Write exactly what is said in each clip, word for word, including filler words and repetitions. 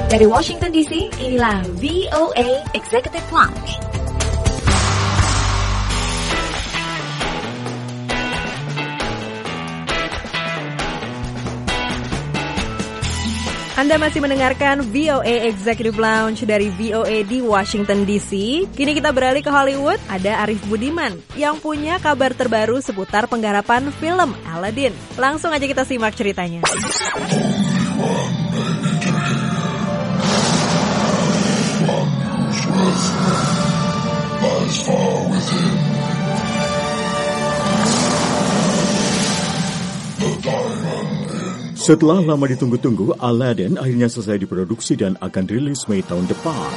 Dari Washington D C, inilah V O A Executive Lounge. Anda masih mendengarkan V O A Executive Lounge dari V O A di Washington D C. Kini kita beralih ke Hollywood. Ada Arif Budiman yang punya kabar terbaru seputar penggarapan film Aladdin. Langsung aja kita simak ceritanya. Setelah lama ditunggu-tunggu, Aladdin akhirnya selesai diproduksi dan akan rilis Mei tahun depan.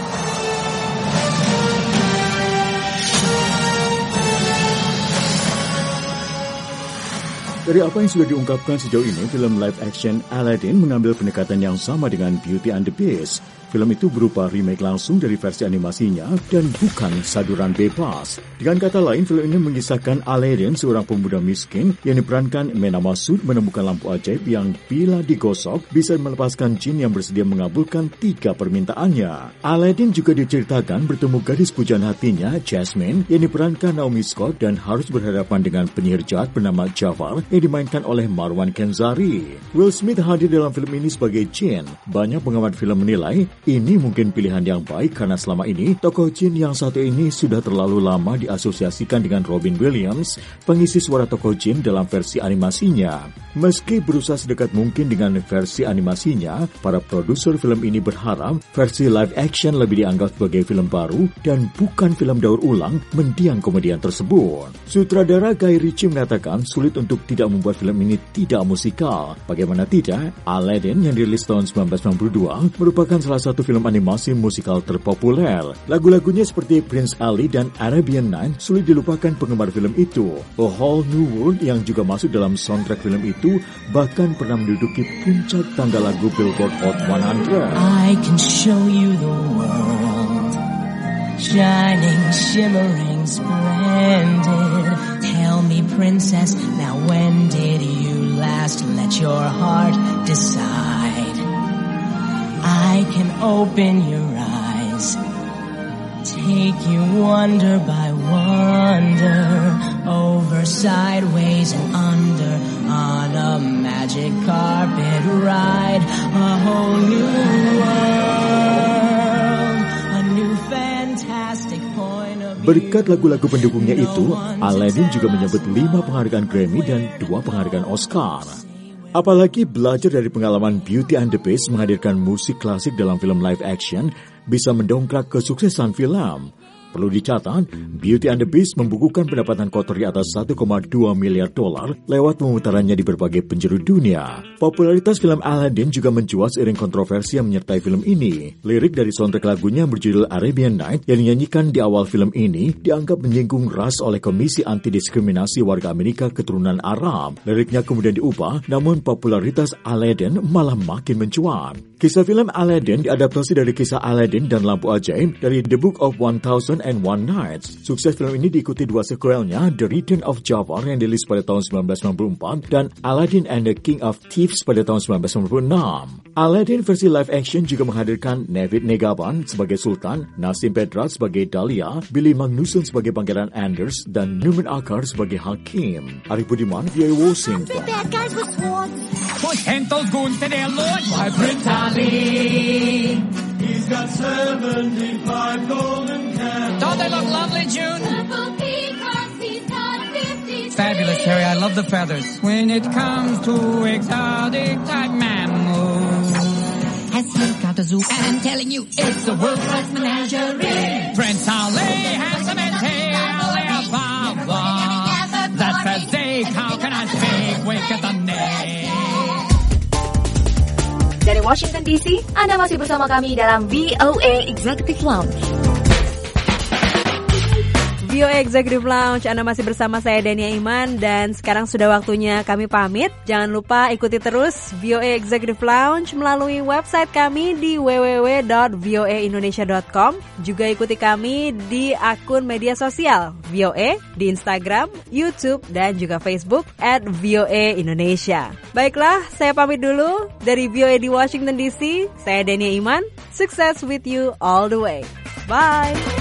Dari apa yang sudah diungkapkan sejauh ini, film live action Aladdin mengambil pendekatan yang sama dengan Beauty and the Beast. Film itu berupa remake langsung dari versi animasinya dan bukan saduran bebas. Dengan kata lain, film ini mengisahkan Aladdin, seorang pemuda miskin yang diperankan Mena Masud, menemukan lampu ajaib yang bila digosok bisa melepaskan jin yang bersedia mengabulkan tiga permintaannya. Aladdin juga diceritakan bertemu gadis pujaan hatinya, Jasmine, yang diperankan Naomi Scott dan harus berhadapan dengan penyihir jahat bernama Jafar yang dimainkan oleh Marwan Kenzari. Will Smith hadir dalam film ini sebagai jin. Banyak pengamat film menilai ini mungkin pilihan yang baik karena selama ini tokoh jin yang satu ini sudah terlalu lama diasosiasikan dengan Robin Williams, pengisi suara tokoh jin dalam versi animasinya. Meski berusaha sedekat mungkin dengan versi animasinya, para produser film ini berharap versi live action lebih dianggap sebagai film baru dan bukan film daur ulang mendiang komedian tersebut. Sutradara Guy Ritchie mengatakan sulit untuk tidak membuat film ini tidak musikal. Bagaimana tidak, Aladdin yang dirilis tahun sembilan belas sembilan puluh dua merupakan salah satu film animasi musikal terpopuler. Lagu-lagunya seperti Prince Ali dan Arabian Nights sulit dilupakan penggemar film itu. A Whole New World yang juga masuk dalam soundtrack film itu bahkan pernah menduduki puncak tangga lagu Billboard Hot seratus. I can show you the world, shining, shimmering, splendid. Tell me, princess, now when did you last let your heart decide? I can open your eyes, take you wonder by wonder, over, sideways, and under, on a magic carpet ride, a whole new world, a new fantastic point of view. Berkat lagu-lagu pendukungnya itu, Aladdin juga menyebut lima penghargaan Grammy dan dua penghargaan Oscar. Apalagi belajar dari pengalaman Beauty and the Beast menghadirkan musik klasik dalam film live action bisa mendongkrak kesuksesan film. Perlu dicatat, Beauty and the Beast membukukan pendapatan kotor di atas satu koma dua miliar dolar lewat pemutarannya di berbagai penjuru dunia. Popularitas film Aladdin juga mencuat seiring kontroversi yang menyertai film ini. Lirik dari soundtrack lagunya berjudul Arabian Nights yang dinyanyikan di awal film ini dianggap menyinggung ras oleh Komisi Anti-Diskriminasi Warga Amerika Keturunan Arab. Liriknya kemudian diubah, namun popularitas Aladdin malah makin mencuat. Kisah film Aladdin diadaptasi dari kisah Aladdin dan Lampu Ajaib dari The Book of One Thousand and One Nights. Sukses film ini diikuti dua sequelnya, The Return of Jafar yang dirilis pada tahun sembilan belas sembilan puluh empat dan Aladdin and the King of Thieves pada tahun sembilan belas sembilan puluh enam. Aladdin versi live action juga menghadirkan Navid Negaban sebagai Sultan, Nasim Pedrad sebagai Dahlia, Billy Magnussen sebagai Pangeran Anders, dan Numan Akar sebagai Hakim. Arif Budiman, V O A Washington. Bad guys with swords. Push Hentos goons to their lord. Why, Prince Ali, he's got seventy-five golden cats. Don't they look lovely, June? Fabulous, Terry. I love the feathers. When it comes to exotic type mammals, has he got a zoo? And I'm telling you, it's a world-class menagerie. Prince Ali has a Alibaba. That's a steak. How can I speak? Wake at the neck. Dari Washington D C, Anda masih bersama kami dalam V O A Executive Lounge. V O A Executive Lounge, Anda masih bersama saya Dania Iman, dan sekarang sudah waktunya kami pamit. Jangan lupa ikuti terus V O A Executive Lounge melalui website kami di w w w dot v o a indonesia dot com. Juga ikuti kami di akun media sosial V O A di Instagram, YouTube, dan juga Facebook at V O A Indonesia. Baiklah, saya pamit dulu dari V O A di Washington D C. Saya Dania Iman. Success with you all the way. Bye.